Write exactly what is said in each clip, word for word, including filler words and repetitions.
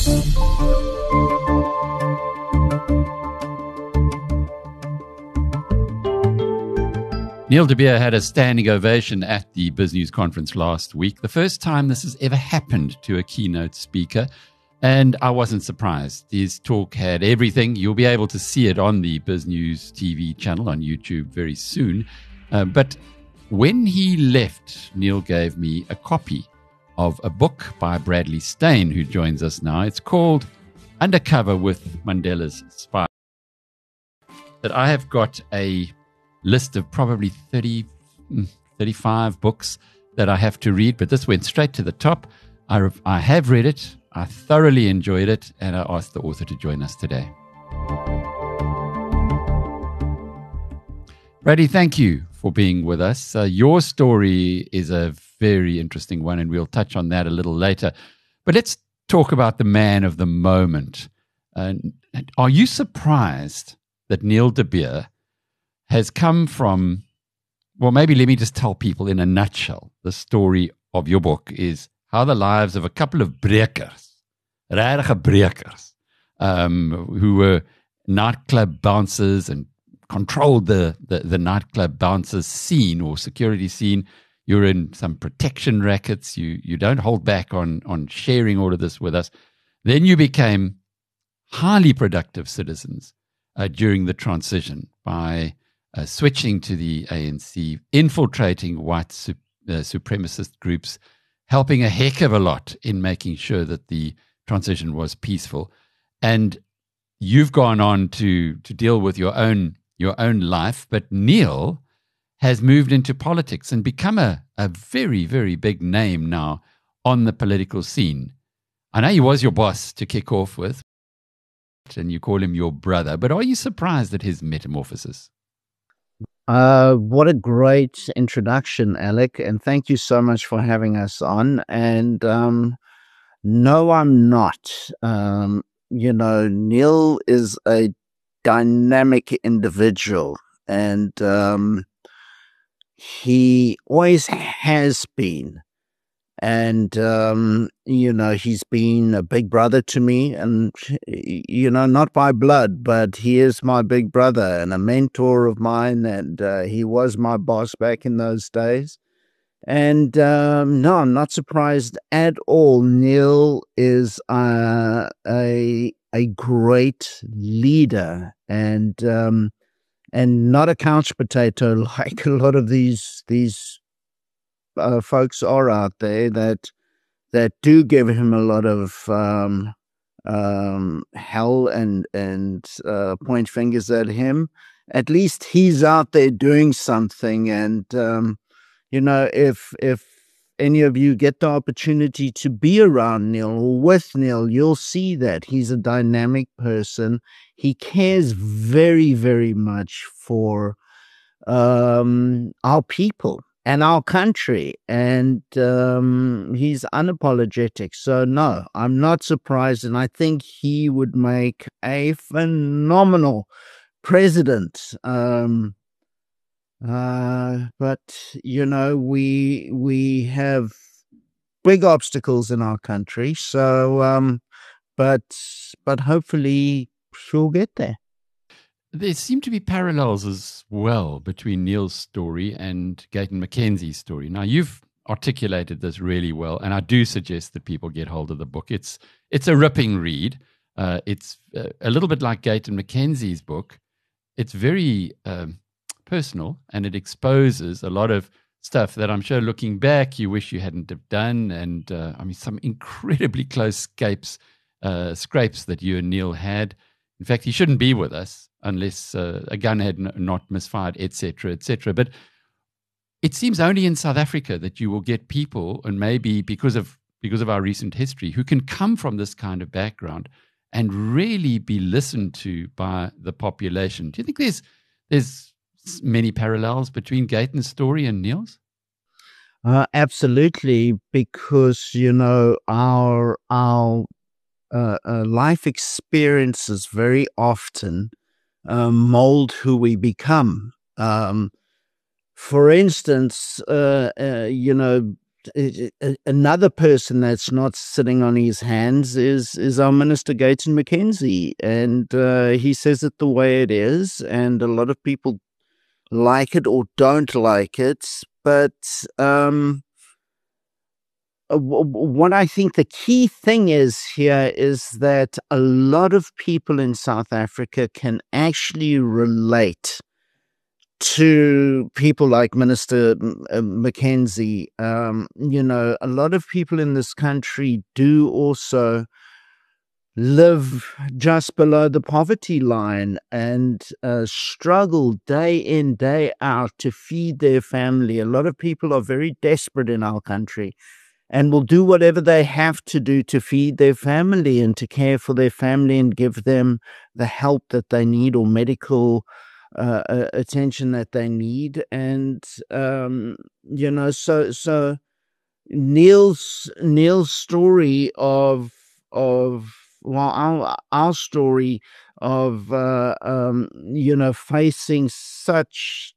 Neil de Beer had a standing ovation at the BizNews conference last week, the first time this has ever happened to a keynote speaker, and I wasn't surprised. His talk had everything. You'll be able to see it on the BizNews T V channel on YouTube very soon. Uh, but when he left, Neil gave me a copy of a book by Bradley Steyn, who joins us now. It's called Undercover with Mandela's Spy. That I have got a list of probably thirty, thirty-five books that I have to read, but this went straight to the top. I, I have read it, I thoroughly enjoyed it, and I asked the author to join us today. Brady, thank you for being with us. Uh, your story is a very interesting one, and we'll touch on that a little later. But let's talk about the man of the moment. Uh, are you surprised that Neil de Beer has come from, well, maybe let me just tell people in a nutshell, the story of your book is how the lives of a couple of breakers, regtige breakers, um, who were nightclub bouncers and controlled the, the, the nightclub bouncers scene or security scene. You're in some protection rackets. You you don't hold back on, on sharing all of this with us. Then you became highly productive citizens uh, during the transition by Uh, switching to the A N C, infiltrating white su- uh, supremacist groups, helping a heck of a lot in making sure that the transition was peaceful. And you've gone on to to deal with your own your own life, but Neil has moved into politics and become a, a very, very big name now on the political scene. I know he was your boss to kick off with, and you call him your brother, but are you surprised at his metamorphosis? Uh, what a great introduction, Alec, and thank you so much for having us on. And um, no, I'm not. Um, you know, Neil is a dynamic individual, and um, he always has been. And, um, you know, he's been a big brother to me, and, you know, not by blood, but he is my big brother and a mentor of mine. And uh, he was my boss back in those days. And um, no, I'm not surprised at all. Neil is uh, a a great leader, and um, and not a couch potato like a lot of these these Uh, folks are out there that that do give him a lot of um, um, hell and and uh, point fingers at him. At least he's out there doing something, and um, you know, if if any of you get the opportunity to be around Neil or with Neil, you'll see that he's a dynamic person. He cares very, very much for um, our people and our country, and um, he's unapologetic. So no, I'm not surprised, and I think he would make a phenomenal president. Um, uh, but you know, we we have big obstacles in our country. So, um, but but hopefully she'll get there. There seem to be parallels as well between Neil's story and Gayton McKenzie's story. Now, you've articulated this really well, and I do suggest that people get hold of the book. It's it's a ripping read. Uh, it's uh, a little bit like Gayton McKenzie's book. It's very um, personal, and it exposes a lot of stuff that I'm sure looking back you wish you hadn't have done. And uh, I mean, some incredibly close scapes, uh, scrapes that you and Neil had. In fact, he shouldn't be with us unless uh, a gun had n- not misfired, et cetera, et cetera. But it seems only in South Africa that you will get people, and maybe because of because of our recent history, who can come from this kind of background and really be listened to by the population. Do you think there's there's many parallels between Gayton's story and Neil's? Uh, absolutely, because you know our our uh, uh, life experiences very often uh, mold who we become. Um, for instance, uh, uh, you know, another person that's not sitting on his hands is is our Minister Gayton McKenzie, and uh, he says it the way it is, and a lot of people like it or don't like it, but um, what I think the key thing is here is that a lot of people in South Africa can actually relate to people like Minister McKenzie. Um, you know, a lot of people in this country do also live just below the poverty line and uh, struggle day in, day out to feed their family. A lot of people are very desperate in our country and will do whatever they have to do to feed their family and to care for their family and give them the help that they need or medical uh, uh, attention that they need. And, um, you know, so so Neil's Neil's story of, of well, our, our story of, uh, um, you know, facing such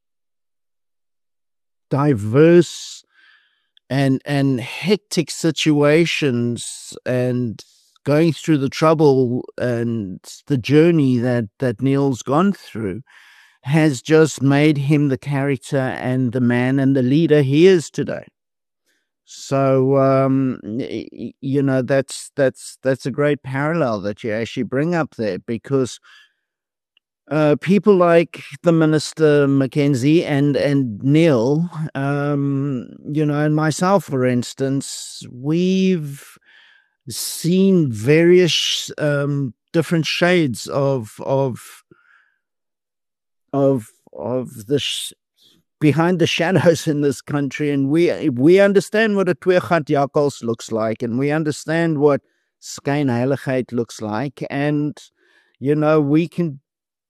diverse and and hectic situations and going through the trouble and the journey that, that Neil's gone through has just made him the character and the man and the leader he is today. So, um, you know, that's that's that's a great parallel that you actually bring up there, because uh, people like the Minister McKenzie and, and Neil, um, you know, and myself, for instance, we've seen various um, different shades of of of of the sh- behind the shadows in this country, and we we understand what a Tweegat Jakkals looks like, and we understand what Skynheiligheid looks like, and you know we can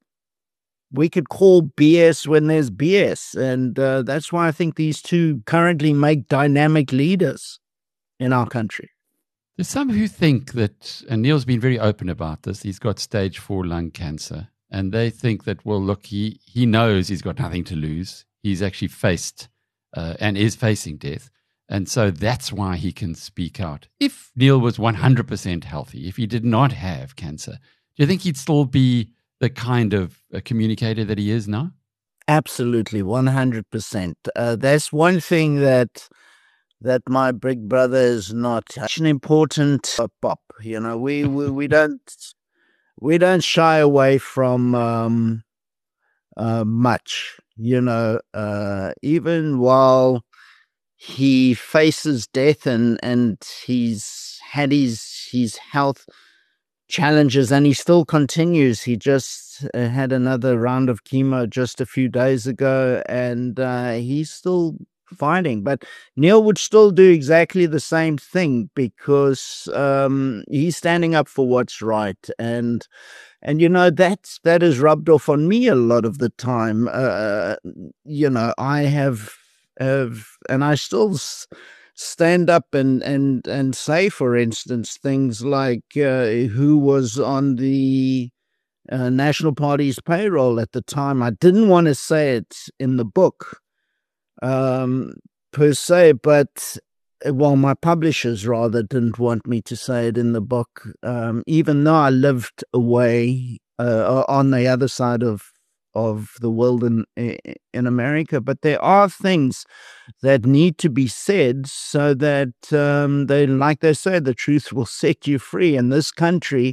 we could call B S when there's B S, and uh, that's why I think these two currently make dynamic leaders in our country. There's some who think that, and Neil's been very open about this, he's got stage four lung cancer, and they think that, well, look, he, he knows he's got nothing to lose. He's actually faced uh, and is facing death, and so that's why he can speak out. If Neil was one hundred percent healthy, if he did not have cancer, do you think he'd still be the kind of uh, communicator that he is now? Absolutely, one hundred percent. Uh, that's one thing that that my big brother is not. Such an important uh, pop. You know, we, we, we don't we don't shy away from um, uh, much. You know, uh, even while he faces death and and he's had his his health challenges, and he still continues. He just uh, had another round of chemo just a few days ago, and uh, he's still fighting. But Neil would still do exactly the same thing, because um, he's standing up for what's right, and and you know that that is rubbed off on me a lot of the time. Uh, you know, I have have, and I still S- stand up and, and, and say, for instance, things like uh, who was on the uh, National Party's payroll at the time. I didn't want to say it in the book um, per se, but well, my publishers rather didn't want me to say it in the book, um, even though I lived away uh, on the other side of of the world in in America. But there are things that need to be said so that um, they, like they say, the truth will set you free. And this country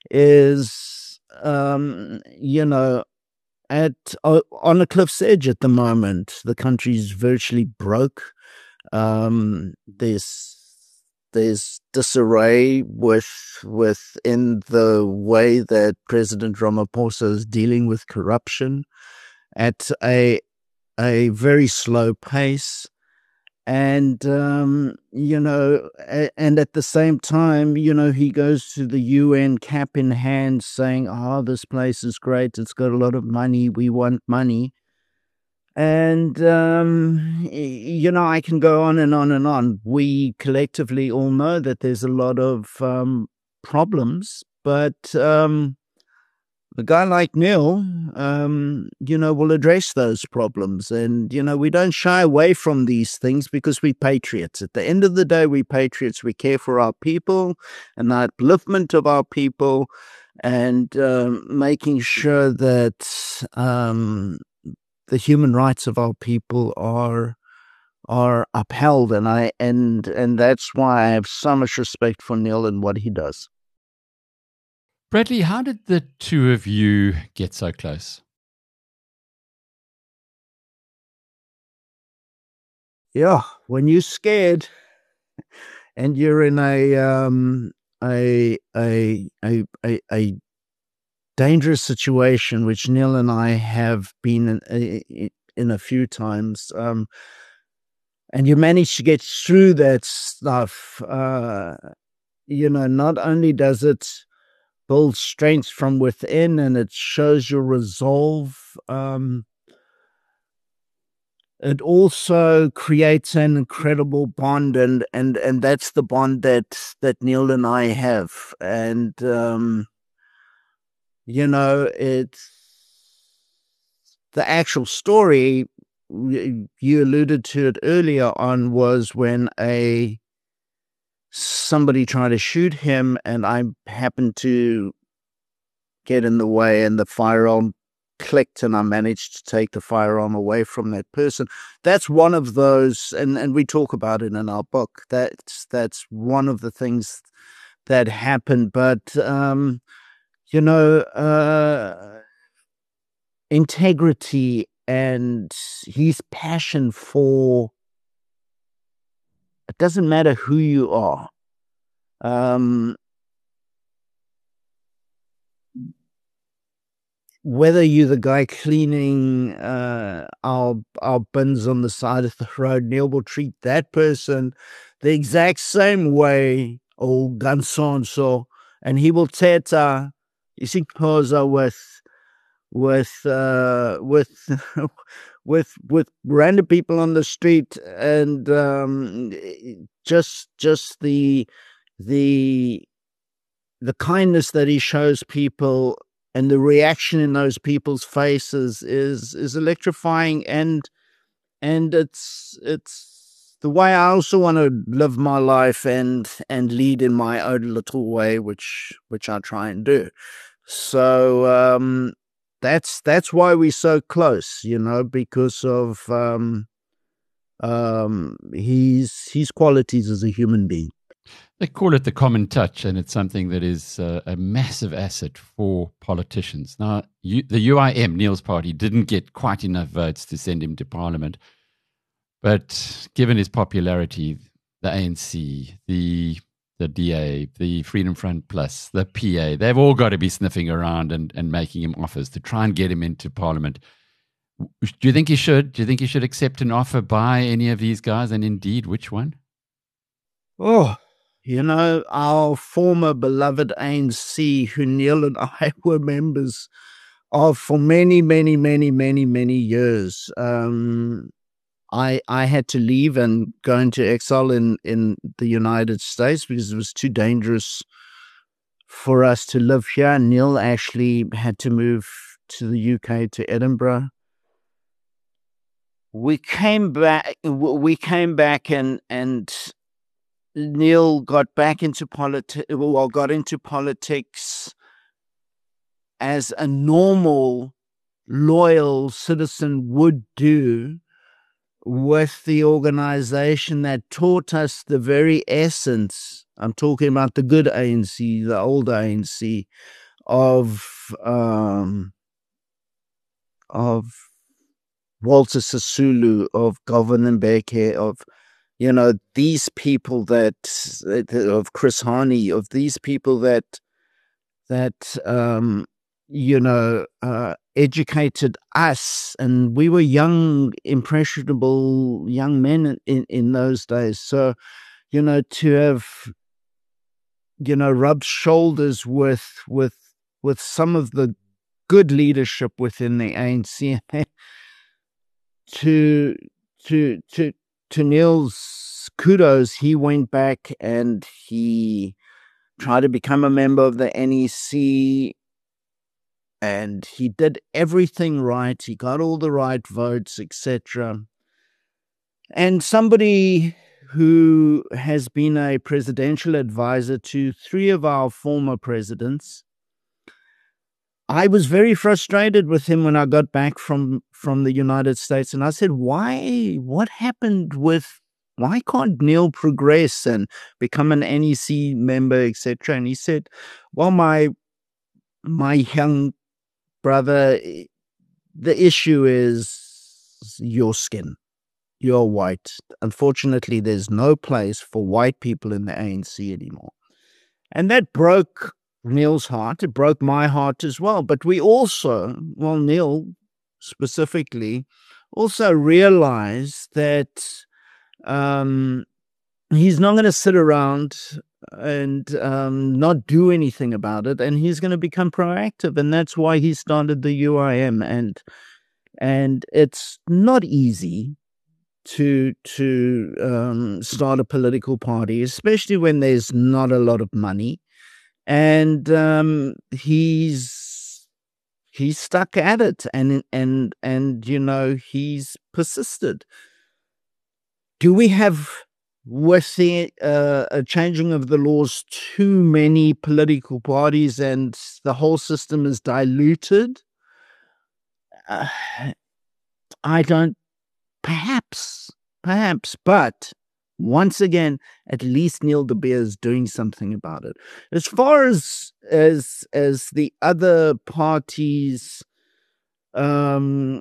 is, um, you know, at uh, on a cliff's edge at the moment. The country's virtually broke. Um, there's there's disarray with within the way that President Ramaphosa is dealing with corruption at a a very slow pace, and um, you know, a, and at the same time, you know, he goes to the U N cap in hand, saying, "Oh, this place is great. It's got a lot of money. We want money." And, um, you know, I can go on and on and on. We collectively all know that there's a lot of um, problems, but, um, a guy like Neil, um, you know, will address those problems. And, you know, we don't shy away from these things because we're patriots. At the end of the day, we're patriots. We care for our people and the upliftment of our people and um, making sure that um, the human rights of our people are are upheld. And I and and that's why I have so much respect for Neil and what he does. Bradley, how did the two of you get so close? Yeah, when you're scared and you're in a um a a a a, a dangerous situation, which Neil and I have been in, in a few times, um, and you manage to get through that stuff, uh, you know, not only does it build strength from within and it shows your resolve, um, it also creates an incredible bond, and and and that's the bond that that Neil and I have. And um you know, it's the actual story, you alluded to it earlier on, was when a somebody tried to shoot him and I happened to get in the way and the firearm clicked and I managed to take the firearm away from that person. That's one of those, and, and we talk about it in our book. That's that's one of the things that happened. But um, you know, uh, integrity and his passion for, it doesn't matter who you are. Um, whether you're the guy cleaning uh, our our bins on the side of the road, Neil will treat that person the exact same way, or Gansonso, and he will teta isikhoza with with uh, with with with random people on the street, and um, just just the the the kindness that he shows people and the reaction in those people's faces is is electrifying, and and it's it's the way I also want to live my life and and lead in my own little way, which which I try and do. So um, that's that's why we're so close, you know, because of um, um, his his qualities as a human being. They call it the common touch, and it's something that is uh, a massive asset for politicians. Now, you, the U I M, Neil's party, didn't get quite enough votes to send him to Parliament. But given his popularity, the A N C, the the D A, the Freedom Front Plus, the P A, they've all got to be sniffing around and, and making him offers to try and get him into Parliament. Do you think he should? Do you think he should accept an offer by any of these guys? And indeed, which one? Oh, you know, our former beloved A N C, who Neil and I were members of for many, many, many, many, many years. Um, I I had to leave and go into exile in, in the United States because it was too dangerous for us to live here. And Neil actually had to move to the U K, to Edinburgh. We came back. We came back, and and Neil got back into politics. Well, got into politics as a normal, loyal citizen would do, with the organization that taught us the very essence. I'm talking about the good A N C, the old A N C, of um, of Walter Sisulu, of Govan Mbeki, of, you know, these people that, of Chris Hani, of these people that, that, um, you know, uh, educated us. And we were young, impressionable young men in, in those days. So, you know, to have, you know, rubbed shoulders with, with, with some of the good leadership within the A N C, to, to, to, to Neil's kudos, he went back and he tried to become a member of the N E C. and he did everything right. He got all the right votes, et cetera. And somebody who has been a presidential advisor to three of our former presidents, I was very frustrated with him when I got back from, from the United States. And I said, why, what happened with, why can't Neil progress and become an N E C member, et cetera? And he said, well, my, my young brother, the issue is your skin. You're white. Unfortunately, there's no place for white people in the A N C anymore. And that broke Neil's heart. It broke my heart as well. But we also, well, Neil specifically, also realized that um, he's not going to sit around and um, not do anything about it. And he's going to become proactive. And that's why he started the U I M. And, and it's not easy to to um, start a political party, especially when there's not a lot of money. And um, he's he's stuck at it, and and and you know he's persisted. Do we have, with the uh, a changing of the laws, too many political parties, and the whole system is diluted? Uh, I don't. Perhaps, perhaps, but once again, at least Neil de Beer is doing something about it. As far as as as the other parties, um,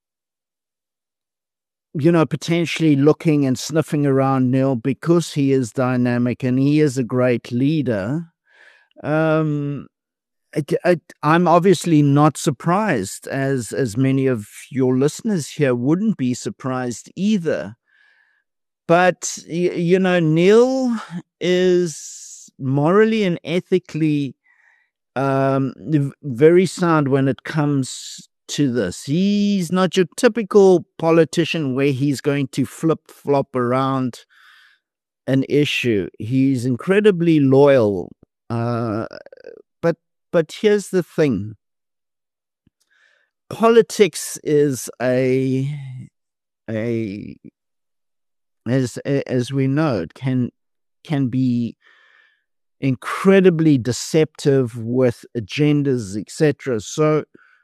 you know, potentially looking and sniffing around Neil because he is dynamic and he is a great leader. Um, I, I, I'm obviously not surprised, as as many of your listeners here wouldn't be surprised either. But, you know, Neil is morally and ethically um, very sound when it comes to this. He's not your typical politician where he's going to flip-flop around an issue. He's incredibly loyal. Uh, but but here's the thing. Politics is a a as as we know, it can can be incredibly deceptive with agendas, et cetera. So,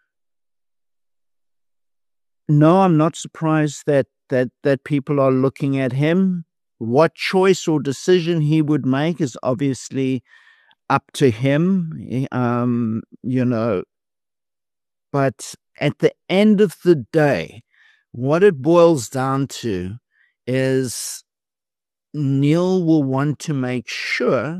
no, I'm not surprised that that that people are looking at him. What choice or decision he would make is obviously up to him, um, you know. But at the end of the day, what it boils down to is Neil will want to make sure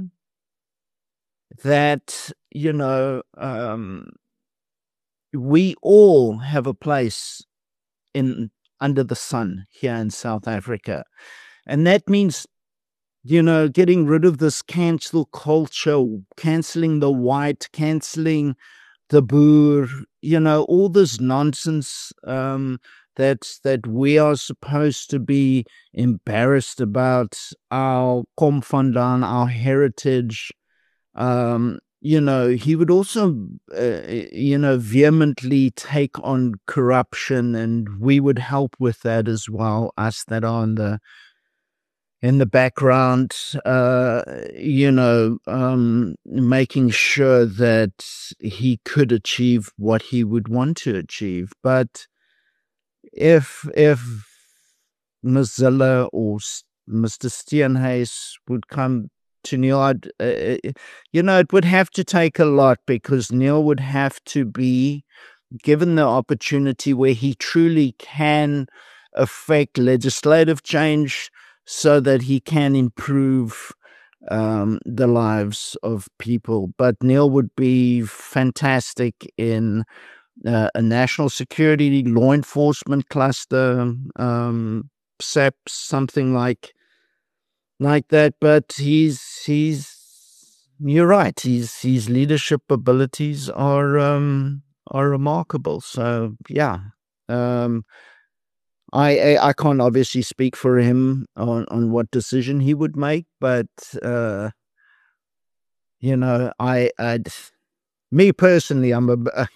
that, you know, um, we all have a place in under the sun here in South Africa. And that means, you know, getting rid of this cancel culture, canceling the white, canceling the boer, you know, all this nonsense um, that that we are supposed to be embarrassed about, our kom vandaan, our heritage. Um, you know, he would also, uh, you know, vehemently take on corruption, and we would help with that as well, us that are in the in the background, uh, you know, um, making sure that he could achieve what he would want to achieve. But if if Miz Zille or Mister Steenhuis would come to Neil, I'd, uh, you know, it would have to take a lot, because Neil would have to be given the opportunity where he truly can affect legislative change, so that he can improve um, the lives of people. But Neil would be fantastic in uh, a national security law enforcement cluster, um, S A P, something like like that. But he's he's you're right. His his leadership abilities are um, are remarkable. So yeah. Um, I, I I can't obviously speak for him on, on what decision he would make, but uh, you know, I I'd, me personally, I'm a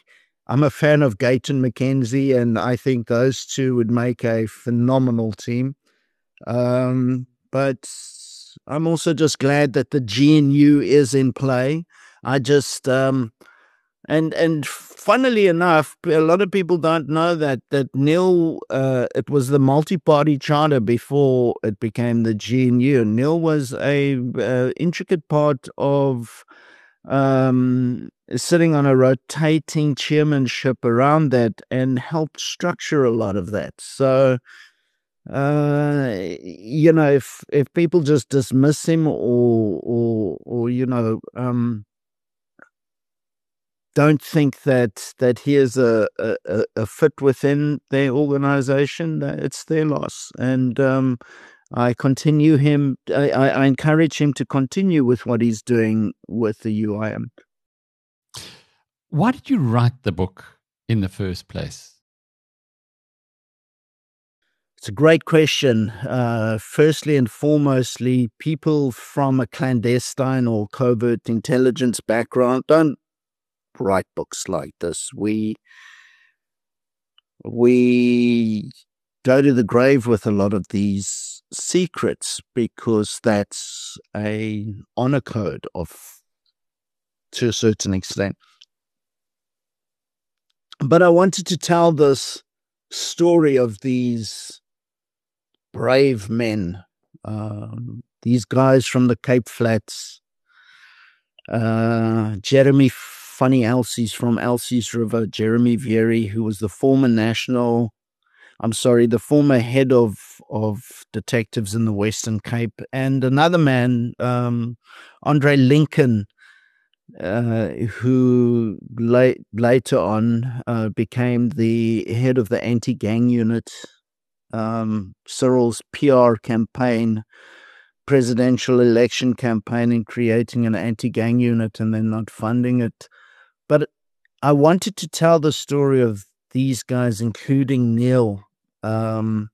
I'm a fan of Gayton McKenzie, and I think those two would make a phenomenal team. Um, but I'm also just glad that the G N U is in play. I just um, and and funnily enough, a lot of people don't know that that N I L uh, it was the multi-party charter before it became the G N U. N I L was a uh, intricate part of um, sitting on a rotating chairmanship around that and helped structure a lot of that. So, uh, you know, if if people just dismiss him or or or you know, um, don't think that that he is a, a, a fit within their organization, it's their loss. And um, I continue him. I, I encourage him to continue with what he's doing with the U I M. Why did you write the book in the first place? It's a great question. Uh, firstly and foremostly, people from a clandestine or covert intelligence background don't write books like this. We we go to the grave with a lot of these secrets because that's a honor code of to a certain extent. But I wanted to tell this story of these brave men, um, these guys from the Cape Flats, uh, Jeremy Funny Elsie's from Elsie's River, Jeremy Vieri, who was the former national, I'm sorry, the former head of of detectives in the Western Cape, and another man, um, Andre Lincoln, uh, who late, later on uh, became the head of the anti-gang unit, um, Cyril's P R campaign, presidential election campaign, in creating an anti-gang unit and then not funding it. But I wanted to tell the story of these guys, including N I L, um,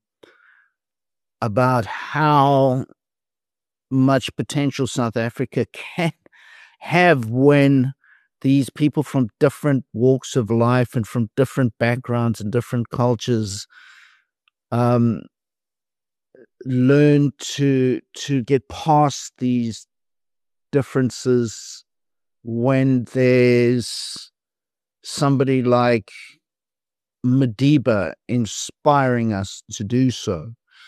about how much potential South Africa can have when these people from different walks of life and from different backgrounds and different cultures um, learn to to get past these differences when there's somebody like Madiba inspiring us to do so.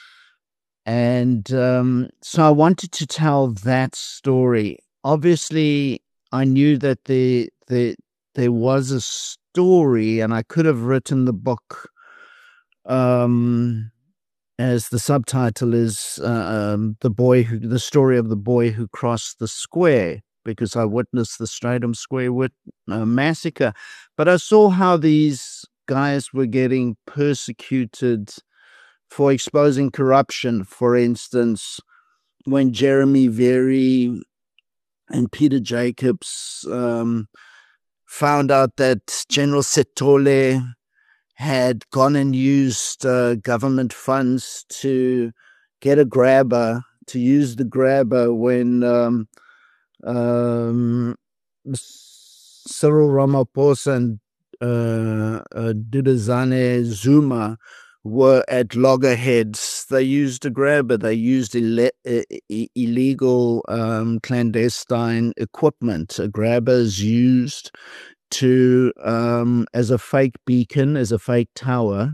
And um, so I wanted to tell that story. Obviously, I knew that the, the, there was a story, and I could have written the book um, as the subtitle is uh, um, the boy who, the story of the boy who crossed the square, because I witnessed the Stratham Square wit- uh, massacre. But I saw how these guys were getting persecuted for exposing corruption. For instance, when Jeremy Vieri and Peter Jacobs um, found out that General Setole had gone and used uh, government funds to get a grabber, to use the grabber when um, um, Cyril Ramaphosa and uh, uh, Duduzane Zuma were at loggerheads. They used a grabber. They used ile- uh, illegal um, clandestine equipment. A grabber is used to um, as a fake beacon, as a fake tower,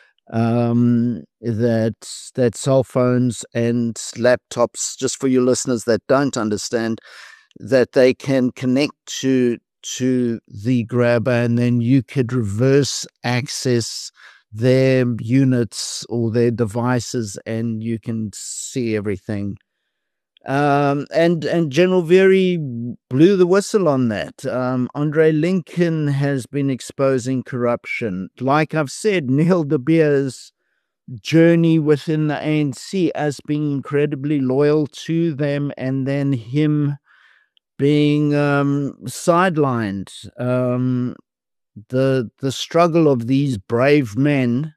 um, that that cell phones and laptops, just for you listeners that don't understand, that they can connect to to the grabber, and then you could reverse access their units or their devices, and you can see everything. Um, and and General Vieri blew the whistle on that. Um, Andre Lincoln has been exposing corruption. Like I've said, Neil de Beer's journey within the A N C as being incredibly loyal to them, and then him being um, sidelined. Um, the the struggle of these brave men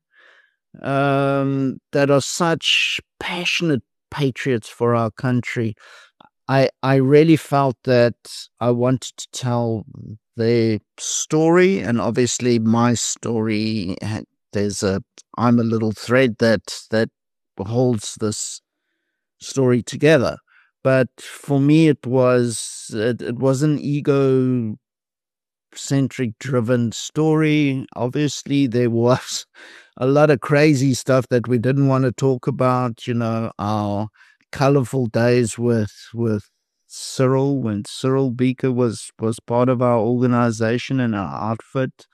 um, that are such passionate patriots for our country. I I really felt that I wanted to tell their story, and obviously my story. There's a I'm a little thread that that holds this story together. But for me, it was it, it was an ego centric driven story. Obviously, there was a lot of crazy stuff that we didn't want to talk about. You know, our colorful days with with Cyril, when Cyril Beaker was was part of our organization and our outfit.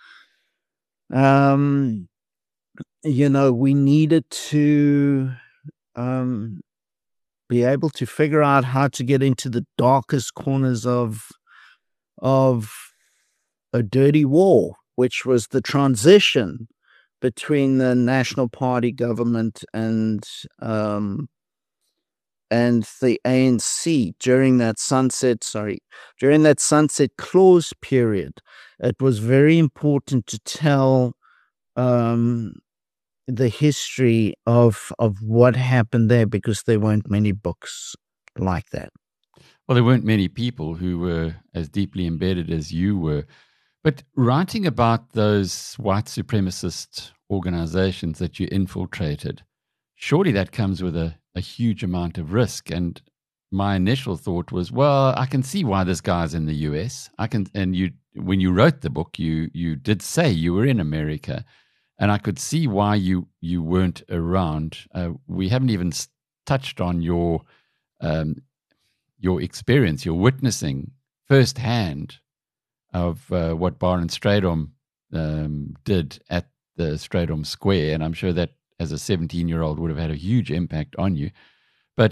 Um, you know, we needed to um be able to figure out how to get into the darkest corners of of a dirty war, which was the transition between the National Party government and um, and the A N C during that sunset. Sorry, during that sunset clause period. It was very important to tell um, the history of of what happened there, because there weren't many books like that. Well, there weren't many people who were as deeply embedded as you were. But writing about those white supremacist organizations that you infiltrated, surely that comes with a, a huge amount of risk. And my initial thought was, well, I can see why this guy's in the U S. I can, and you, when you wrote the book, you you did say you were in America, and I could see why you you weren't around. Uh, we haven't even touched on your um, your experience, your witnessing firsthand of uh, what Barend Strydom um, did at the Strydom Square. And I'm sure that as a seventeen-year-old would have had a huge impact on you. But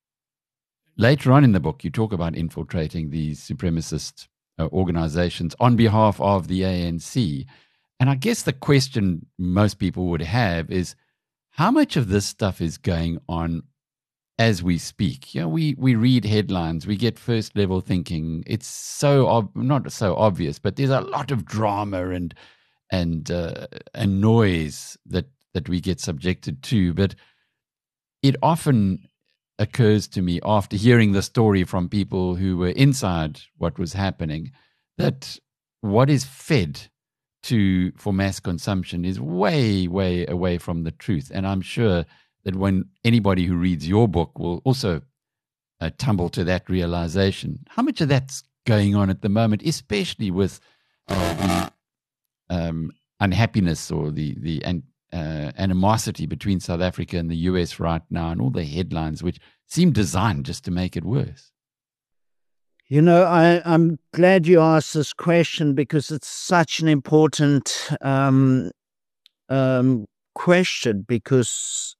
later on in the book, you talk about infiltrating these supremacist uh, organizations on behalf of the A N C. And I guess the question most people would have is, how much of this stuff is going on as we speak? You know, we, we read headlines, we get first level thinking. It's so ob- not so obvious, but there's a lot of drama and and uh, and noise that that we get subjected to. But it often occurs to me after hearing the story from people who were inside what was happening, that what is fed to for mass consumption is way, way away from the truth. And I'm sure that when anybody who reads your book will also uh, tumble to that realization. How much of that's going on at the moment, especially with uh, the um, unhappiness or the the an, uh, animosity between South Africa and the U S right now, and all the headlines which seem designed just to make it worse? You know, I, I'm glad you asked this question, because it's such an important um, um, question, because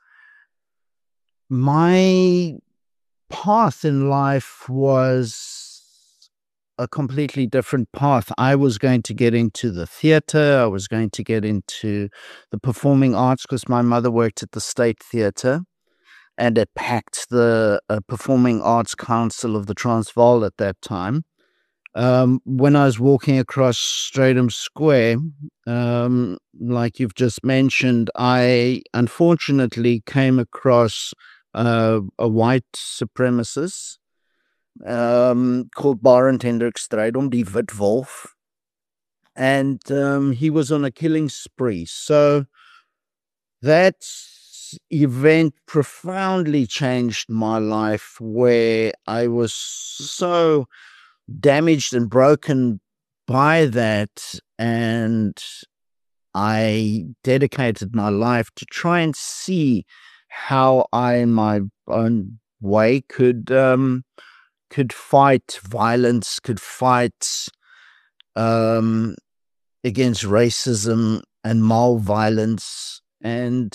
my path in life was a completely different path. I was going to get into the theater. I was going to get into the performing arts, because my mother worked at the State Theater, and it packed the uh, Performing Arts Council of the Transvaal at that time. Um, when I was walking across Strydom Square, um, like you've just mentioned, I unfortunately came across uh, a white supremacist um, called Barend Hendrik Strydom, die Wit Wolf. And um, he was on a killing spree. So that event profoundly changed my life, where I was so damaged and broken by that, and I dedicated my life to try and see how I, in my own way, could um, could fight violence, could fight um, against racism and malviolence, and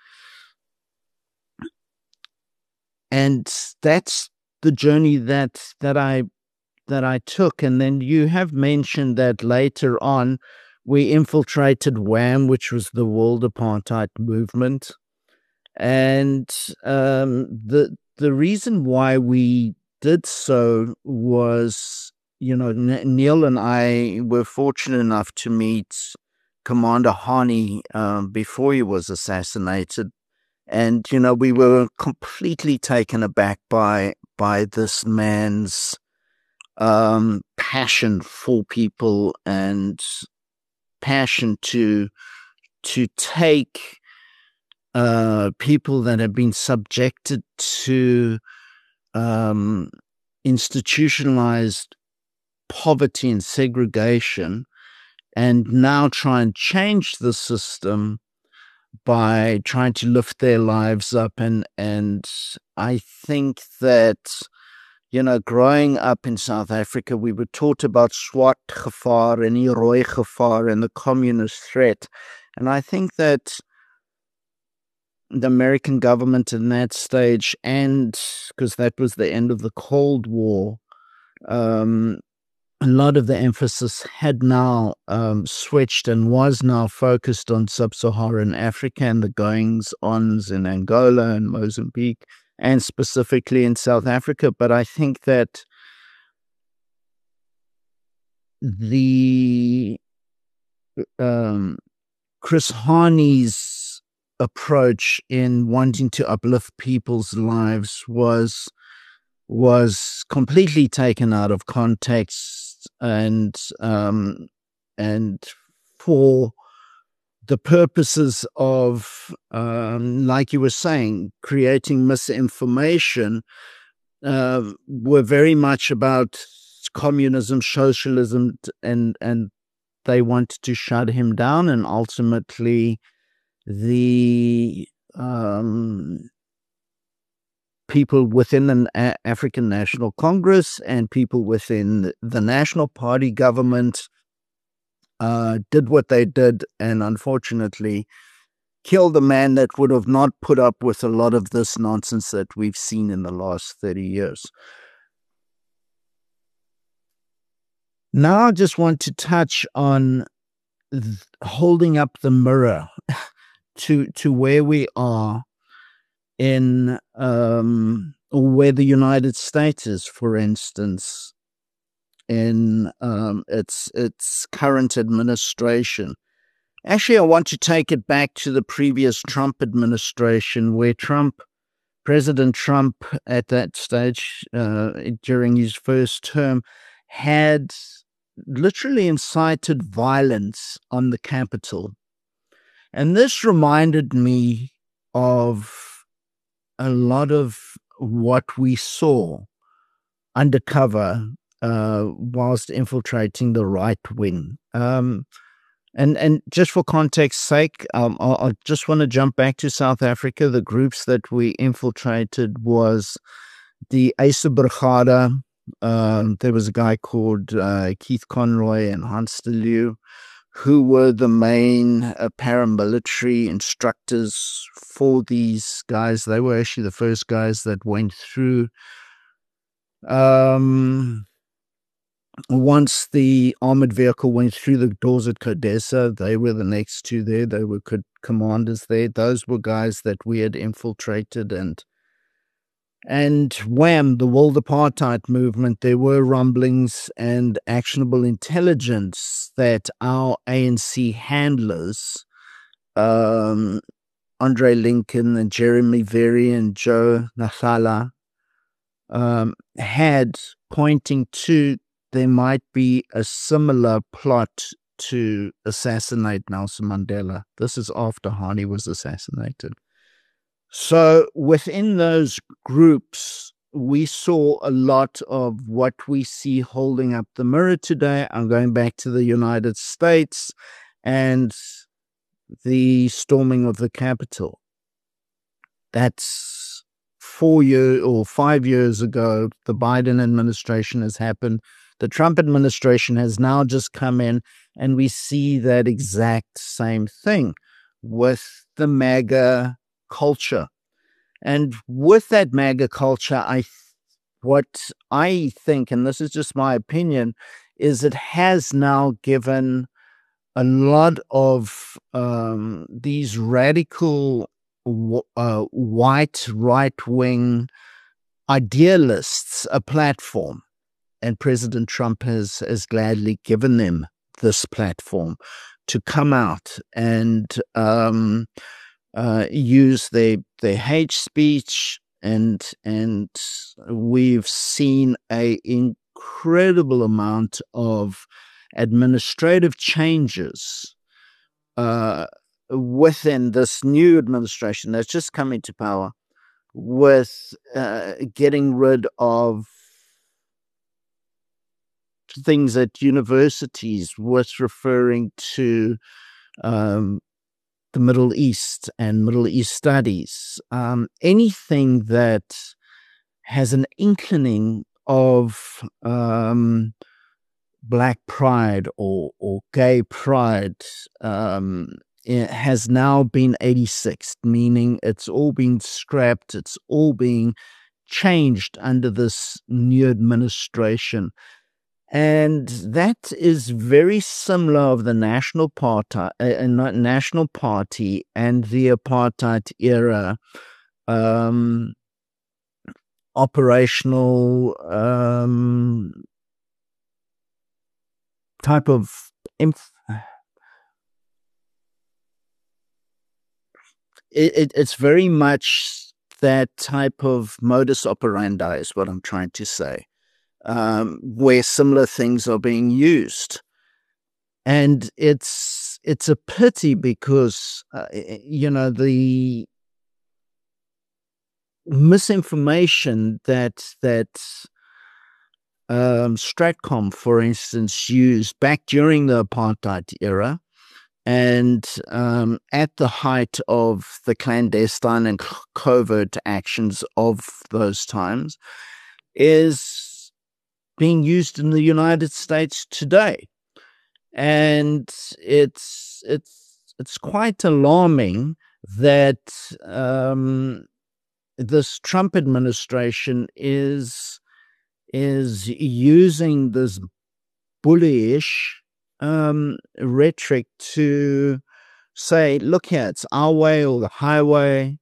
and that's the journey that that I that I took. And then you have mentioned that later on we infiltrated WAM, which was the World Apartheid Movement, and um, the the reason why we did so was, you know, N- Neil and I were fortunate enough to meet Commander Hani um, before he was assassinated. And, you know, we were completely taken aback by by this man's um, passion for people and passion to to take uh, people that have been subjected to um, institutionalized poverty and segregation, and now try and change the system by trying to lift their lives up. And and I think that, you know, growing up in South Africa, we were taught about swart gevaar and die rooi gevaar and the communist threat. And I think that the American government in that stage, and because that was the end of the Cold War, um, a lot of the emphasis had now um, switched and was now focused on sub-Saharan Africa and the goings-ons in Angola and Mozambique, and specifically in South Africa. But I think that the um, Chris Hani's approach in wanting to uplift people's lives was was completely taken out of context, and um, and for the purposes of, um, like you were saying, creating misinformation, uh, were very much about communism, socialism, and and they wanted to shut him down, and ultimately the um, people within the A- African National Congress and people within the National Party government uh, did what they did, and unfortunately killed a man that would have not put up with a lot of this nonsense that we've seen in the last thirty years. Now I just want to touch on th- holding up the mirror to to where we are in um, where the United States is, for instance, in um, its its current administration. Actually, I want to take it back to the previous Trump administration, where Trump, President Trump, at that stage uh, during his first term, had literally incited violence on the Capitol. And this reminded me of a lot of what we saw undercover uh, whilst infiltrating the right wing. Um, and, and just for context's sake, um, I, I just want to jump back to South Africa. The groups that we infiltrated was the Asa Brigade. Um, there was a guy called uh, Keith Conroy and Hans de Leeuw, who were the main uh, paramilitary instructors for these guys. They were actually the first guys that went through. Um, once the armored vehicle went through the doors at CODESA, they were the next two there. They were co- commanders there. Those were guys that we had infiltrated. And And wham, the world apartheid movement, there were rumblings and actionable intelligence that our A N C handlers, um, Andre Lincoln and Jeremy Very and Joe Nakhala, um, had, pointing to there might be a similar plot to assassinate Nelson Mandela. This is after Hani was assassinated. So within those groups, we saw a lot of what we see holding up the mirror today. I'm going back to the United States and the storming of the Capitol. That's four years or five years ago. The Biden administration has happened. The Trump administration has now just come in, and we see that exact same thing with the MAGA culture. And with that MAGA culture, I, what I think, and this is just my opinion, is it has now given a lot of um, these radical uh, white right-wing idealists a platform. And President Trump has, has gladly given them this platform to come out and um, uh, use their, their hate speech and and we've seen a incredible amount of administrative changes uh, within this new administration that's just come into power, with uh, getting rid of things at universities, with referring to um, the Middle East and Middle East studies, um, anything that has an inclining of um, Black pride or, or gay pride, um, it has now been eighty-sixed, meaning it's all been scrapped, it's all being changed under this new administration. And that is very similar of the National Party, uh, National Party and the apartheid era um, operational um, type of inf- it, it, it's very much that type of modus operandi is what I'm trying to say. Um, where similar things are being used, and it's it's a pity because uh, you know the misinformation that that um, Stratcom, for instance, used back during the apartheid era, and um, at the height of the clandestine and covert actions of those times, is being used in the United States today. And it's it's it's quite alarming that um, this Trump administration is is using this bullyish um, rhetoric to say, "Look here, it's our way or the highway."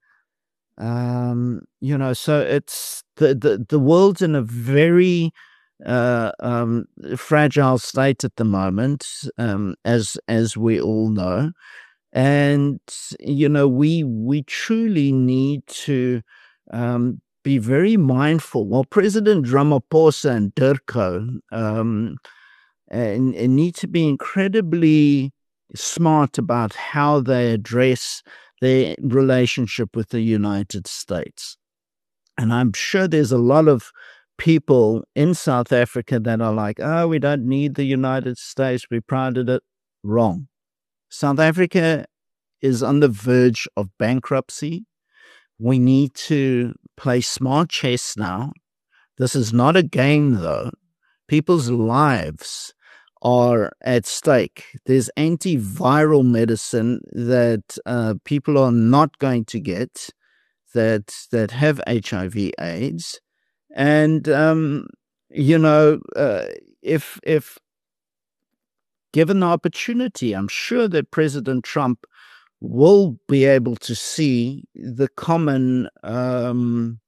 Um, you know, so it's the the the world's in a very uh, um, fragile state at the moment, um, as as we all know, and you know we we truly need to um, be very mindful. Well, President Ramaphosa and Durko um, and, and need to be incredibly smart about how they address their relationship with the United States, and I'm sure there's a lot of people in South Africa that are like, oh, we don't need the United States, we proud of it. Wrong. South Africa is on the verge of bankruptcy. We need to play smart chess now. This is not a game, though. People's lives are at stake. There's antiviral medicine that uh, people are not going to get that that have H I V AIDS. And, um, you know, uh, if if given the opportunity, I'm sure that President Trump will be able to see the common um,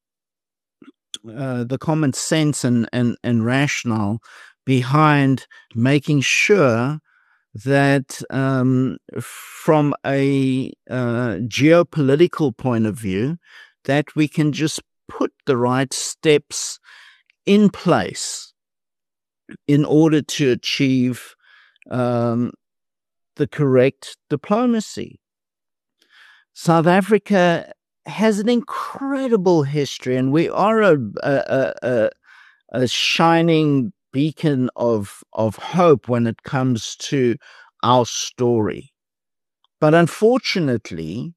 uh, the common sense and, and, and rationale behind making sure that um, from a uh, geopolitical point of view, that we can just put the right steps in place in order to achieve um, the correct diplomacy. South Africa has an incredible history, and we are a a, a, a shining beacon of of hope when it comes to our story. But unfortunately,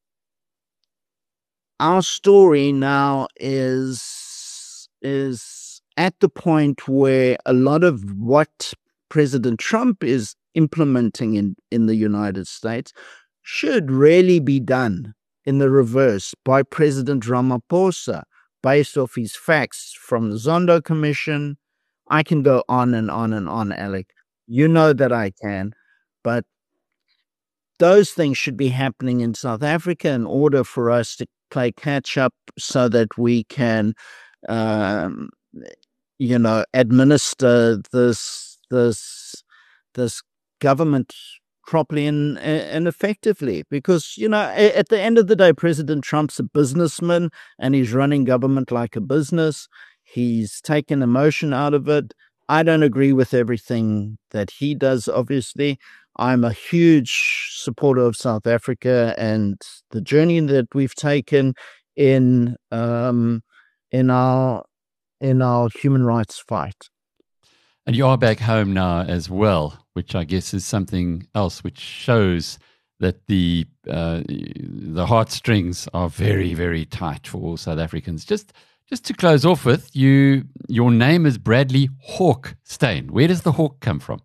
our story now is is at the point where a lot of what President Trump is implementing in, in the United States should really be done in the reverse by President Ramaphosa, based off his facts from the Zondo Commission. I can go on and on and on, Alec. You know that I can, but those things should be happening in South Africa in order for us to play catch up so that we can, um, you know, administer this, this, this government properly and and effectively. Because, you know, at the end of the day, President Trump's a businessman and he's running government like a business. He's taken emotion out of it. I don't agree with everything that he does, obviously. I'm a huge supporter of South Africa and the journey that we've taken in um, in our in our human rights fight. And you are back home now as well, which I guess is something else which shows that the uh, the heartstrings are very, very tight for all South Africans. Just just to close off with, you your name is Bradley Hawk Steyn. Where does the hawk come from?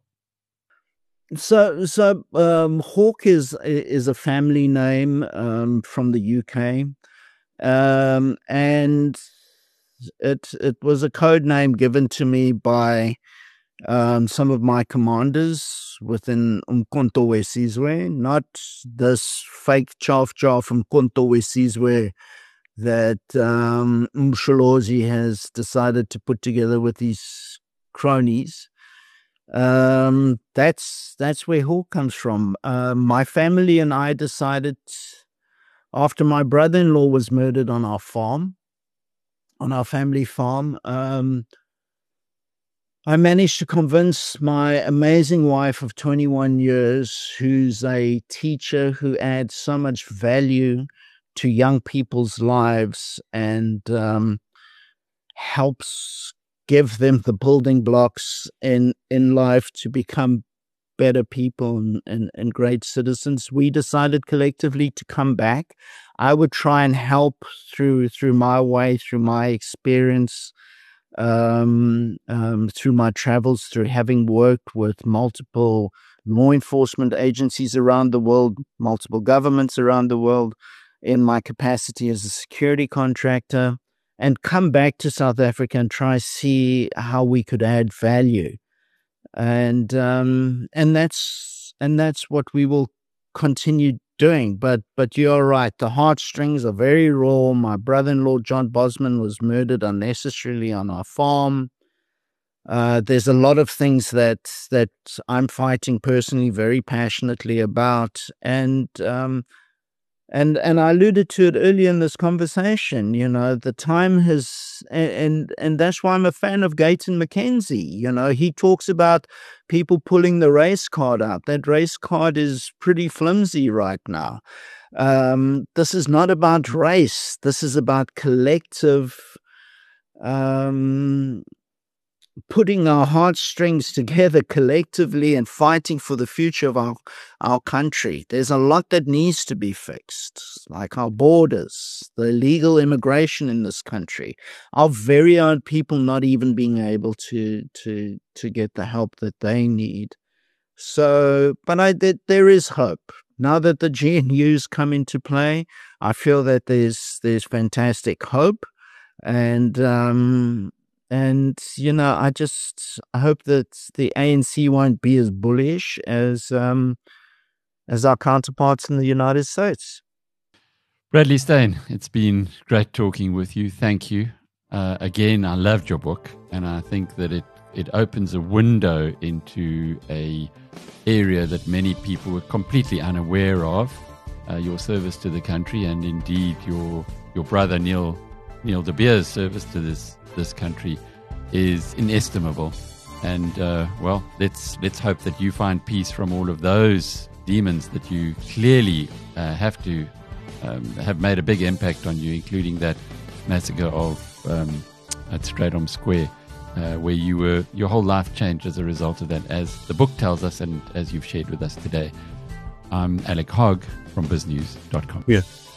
So, so um, Hawk is is a family name um, from the U K, um, and it it was a code name given to me by um, some of my commanders within Umkhonto we Sizwe, not this fake chaff chaff from Umkhonto we Sizwe that um, Msholozi has decided to put together with his cronies. Um, that's that's where Hawk comes from. Uh, my family and I decided, after my brother-in-law was murdered on our farm, on our family farm, um, I managed to convince my amazing wife of twenty-one years, who's a teacher who adds so much value to young people's lives and um, helps give them the building blocks in, in life to become better people and, and, and great citizens. We decided collectively to come back. I would try and help through through my way, through my experience, um, um, through my travels, through having worked with multiple law enforcement agencies around the world, multiple governments around the world, in my capacity as a security contractor, and come back to South Africa and try see how we could add value, and um, and that's and that's what we will continue doing. But but you're right, the heartstrings are very raw. My brother-in-law John Bosman was murdered unnecessarily on our farm. Uh, there's a lot of things that that I'm fighting personally, very passionately about, and. Um, And and I alluded to it earlier in this conversation. You know, the time has, and and that's why I'm a fan of Gayton McKenzie. You know, he talks about people pulling the race card out. That race card is pretty flimsy right now. Um, this is not about race. This is about collective, um, putting our heartstrings together collectively and fighting for the future of our, our country. There's a lot that needs to be fixed, like our borders, the illegal immigration in this country, our very own people not even being able to to to get the help that they need. So, but I that there is hope. Now that the G N U's come into play, I feel that there's there's fantastic hope, and um And, you know, I just I hope that the A N C won't be as bullish as um, as our counterparts in the United States. Bradley Steyn, it's been great talking with you. Thank you. Uh, again, I loved your book, and I think that it, it opens a window into a area that many people were completely unaware of, uh, your service to the country, and indeed your your brother Neil Neil de Beer's service to this this country is inestimable. And uh, well, let's let's hope that you find peace from all of those demons that you clearly uh, have to um, have made a big impact on you, including that massacre of um, at Strydom Square, uh, where you were your whole life changed as a result of that, as the book tells us and as you've shared with us today. I'm Alec Hogg from biz news dot com. Yeah.